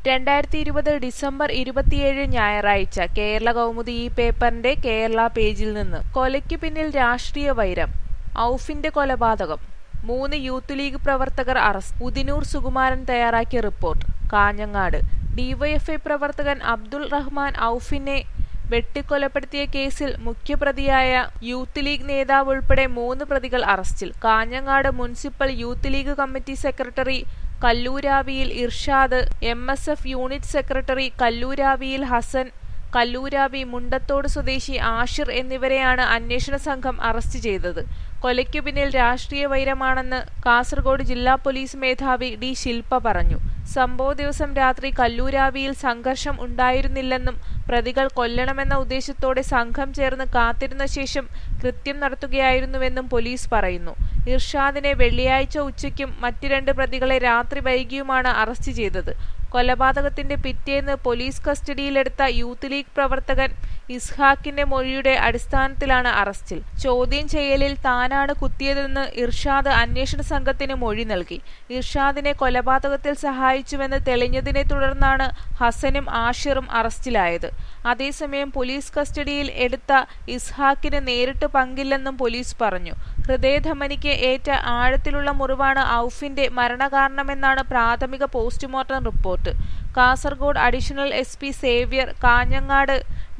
2020 December 27 ഞായറാഴ്ച കേരള കൗമുദി ഈ പേപ്പറിന്റെ കേരള പേജിൽ നിന്ന് കൊലയ്ക്ക് പിന്നിൽ രാഷ്ട്രീയ വൈരം. ഔഫിന്റെ കൊലപാതകം. 3 യൂത്ത് ലീഗ് പ്രവർത്തകർ അറസ്റ്റ്. ഉദിനൂർ സുകുമാരൻ തയ്യാറാക്കിയ റിപ്പോർട്ട്. കാഞ്ഞങ്ങാട്. ഡിവൈഎഫ്ഐ പ്രവർത്തകൻ അബ്ദുൾ റഹ്മാൻ ഔഫിനെ വെട്ടിക്കൊലപ്പെടുത്തിയ കേസിൽ മുഖ്യപ്രതിയായ യൂത്ത് ലീഗ് നേതാവ് ഉൾപ്പെടെ 3 പ്രതികൾ അറസ്റ്റിൽ. Kanhangad municipal youth league committee secretary കല്ലൂരാവിയിൽ ഇർഷാദ്, MSF യൂണിറ്റ് സെക്രട്ടറി കല്ലൂരാവിയിൽ ഹസൻ, കല്ലൂരാവി മുണ്ടത്തോട് സ്വദേശി ആഷിർ എന്നിവരെയാണ് അന്വേഷണ സംഘം അറസ്റ്റ് ചെയ്തത്. കൊലയ്ക്കു പിന്നിൽ രാഷ്ട്രീയ വൈരമാണെന്ന് കാസർഗോഡ് ജില്ലാ പോലീസ് മേധാവി ഡി ശിൽപ പറഞ്ഞു. സംഭവ ദിവസം രാത്രി കല്ലൂരാവിയിൽ സംഘർഷം ഉണ്ടായിരുന്നില്ലെന്നും പ്രതികൾ കൊല്ലണമെന്ന ഉദ്ദേശത്തോടെ സംഘം ചേർന്ന് കാത്തിരുന്ന ശേഷം കൃത്യം നടത്തുകയായിരുന്നുവെന്നും പോലീസ് പറയുന്നു. ഇർഷാദിനെ വെള്ളിയാഴ്ച ഉച്ചയ്ക്കും മറ്റ് 2 പ്രതികളെ രാത്രി വൈകിയുമാണ് അറസ്റ്റ് ചെയ്തത്. കൊലപാതകത്തിന്റെ പിറ്റേന്ന് പോലീസ് കസ്റ്റഡിയിലെടുത്ത യൂത്ത് ലീഗ് പ്രവർത്തകൻ ഇസ്ഹാക്കിന്റെ മൊഴിയുടെ അടിസ്ഥാനത്തിലാണ് അറസ്റ്റിൽ. ചോദ്യം ചെയ്യലിൽ താനാണ് കുത്തിയതെന്ന് ഇർഷാദ് അന്വേഷണ സംഘത്തിന് മൊഴി നൽകി. ഇർഷാദിനെ കൊലപാതകത്തിൽ സഹായിച്ചുവെന്ന് തെളിഞ്ഞതിനെ തുടർന്നാണ് ഹസനും ആഷിറും അറസ്റ്റിലായത്. അതേസമയം പോലീസ് കസ്റ്റഡിയിൽ എടുത്ത ഇസ്ഹാക്കിന് നേരിട്ട് പങ്കില്ലെന്നും പോലീസ് പറഞ്ഞു. ഹൃദയധമനിക്ക് ഏറ്റ ആഴത്തിലുള്ള മുറിവാണ് ഔഫിന്റെ മരണകാരണമെന്നാണ് പ്രാഥമിക postmortem report. Kasargod additional SP Xavier, Kanhangad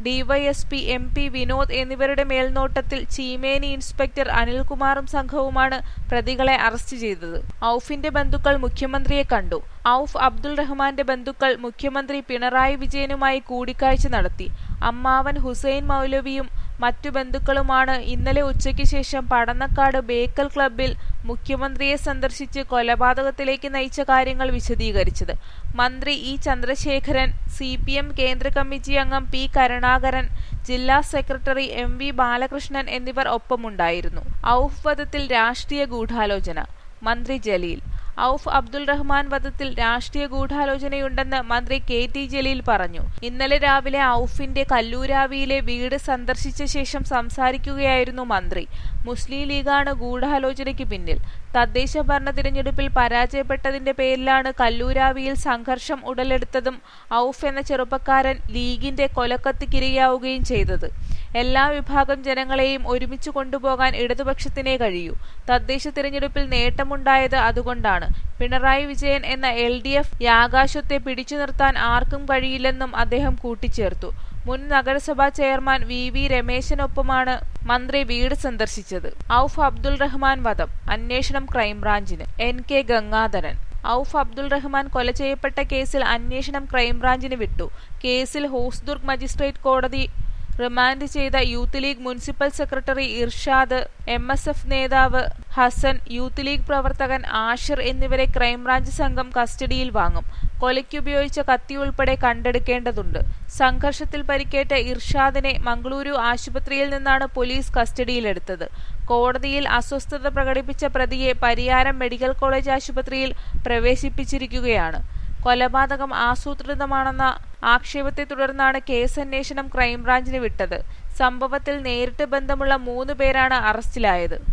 DYSP MP Vinod എന്നിവരുടെ മേൽനോട്ടത്തിൽ ചീമേനി ഇൻസ്പെക്ടർ അനിൽകുമാറും സംഘവുമാണ് പ്രതികളെ അറസ്റ്റ് ചെയ്തത്. ഔഫിന്റെ ബന്ധുക്കൾ മുഖ്യമന്ത്രിയെ കണ്ടു. ഔഫ് അബ്ദുൾ റഹ്മാന്റെ ബന്ധുക്കൾ മുഖ്യമന്ത്രി പിണറായി വിജയനുമായി കൂടിക്കാഴ്ച നടത്തി. അമ്മാവൻ ഹുസൈൻ മൗലവിയും മറ്റു ബന്ധുക്കളുമാണ് ഇന്നലെ ഉച്ചയ്ക്ക് ശേഷം പടന്നക്കാട് ബേക്കൽ ക്ലബ്ബിൽ മുഖ്യമന്ത്രിയെ സന്ദർശിച്ച് കൊലപാതകത്തിലേക്ക് നയിച്ച കാര്യങ്ങൾ വിശദീകരിച്ചത്. മന്ത്രി E ചന്ദ്രശേഖരൻ, CPM കേന്ദ്ര കമ്മിറ്റി അംഗം P കരുണാകരൻ, ജില്ലാ സെക്രട്ടറി MV ബാലകൃഷ്ണൻ എന്നിവർ ഒപ്പമുണ്ടായിരുന്നു. ഔഫ് വധത്തിൽ രാഷ്ട്രീയ ഗൂഢാലോചന. മന്ത്രി ജലീൽ. ഔഫ് അബ്ദുൾ റഹ്മാൻ വധത്തിൽ രാഷ്ട്രീയ ഗൂഢാലോചനയുണ്ടെന്ന് മന്ത്രി KT ജലീൽ പറഞ്ഞു. ഇന്നലെ രാവിലെ ഔഫിന്റെ കല്ലൂരാവിയിലെ വീട് സന്ദർശിച്ച ശേഷം സംസാരിക്കുകയായിരുന്നു മന്ത്രി. മുസ്ലിം ലീഗാണ് ഗൂഢാലോചനയ്ക്ക് പിന്നിൽ. തദ്ദേശ ഭരണ തിരഞ്ഞെടുപ്പിൽ പരാജയപ്പെട്ടതിന്റെ പേരിലാണ് കല്ലൂരാവിയിൽ സംഘർഷം ഉടലെടുത്തതും ഔഫ് എന്ന ചെറുപ്പക്കാരൻ ലീഗിന്റെ കൊലക്കത്തിക്കിരയാവുകയും ചെയ്തത്. എല്ലാ വിഭാഗം ജനങ്ങളെയും ഒരുമിച്ച് കൊണ്ടുപോകാൻ ഇടതുപക്ഷത്തിനേ കഴിയൂ. തദ്ദേശ തിരഞ്ഞെടുപ്പിൽ നേട്ടമുണ്ടായത് അതുകൊണ്ടാണ്. പിണറായി വിജയൻ എന്ന LDF യാകാശത്തെ പിടിച്ചു നിർത്താൻ ആർക്കും കഴിയില്ലെന്നും അദ്ദേഹം കൂട്ടിച്ചേർത്തു. മുൻ നഗരസഭാ ചെയർമാൻ VV രമേശനൊപ്പമാണ് മന്ത്രി വീട് സന്ദർശിച്ചത്. ഔഫ് അബ്ദുൾ റഹ്മാൻ വധം. അന്വേഷണം ക്രൈംബ്രാഞ്ചിന്. NK ഗംഗാധരൻ. ഔഫ് അബ്ദുൾ റഹ്മാൻ കൊല ചെയ്യപ്പെട്ട കേസിൽ അന്വേഷണം ക്രൈംബ്രാഞ്ചിന് വിട്ടു. കേസിൽ ഹോസ്ദുർഗ് മജിസ്ട്രേറ്റ് കോടതി റിമാൻഡ് ചെയ്ത youth league municipal secretary Irshad, MSF നേതാവ് ഹസൻ, യൂത്ത് ലീഗ് പ്രവർത്തകൻ ആഷിർ എന്നിവരെ ക്രൈംബ്രാഞ്ച് സംഘം കസ്റ്റഡിയിൽ വാങ്ങും. കൊലയ്ക്കുപയോഗിച്ച കത്തി ഉൾപ്പെടെ കണ്ടെടുക്കേണ്ടതുണ്ട്. സംഘർഷത്തിൽ പരിക്കേറ്റ ഇർഷാദിനെ മംഗളൂരു ആശുപത്രിയിൽ നിന്നാണ് പോലീസ് കസ്റ്റഡിയിലെടുത്തത്. കോടതിയിൽ അസ്വസ്ഥത പ്രകടിപ്പിച്ച പ്രതിയെ പരിയാരം മെഡിക്കൽ കോളേജ് ആശുപത്രിയിൽ പ്രവേശിപ്പിച്ചിരിക്കുകയാണ്. കൊലപാതകം ആസൂത്രിതമാണെന്ന ആക്ഷേപത്തെ തുടർന്നാണ് കേസന്വേഷണം ക്രൈംബ്രാഞ്ചിന് വിട്ടത്. സംഭവത്തിൽ നേരിട്ട് ബന്ധമുള്ള 3 പേരാണ് അറസ്റ്റിലായത്.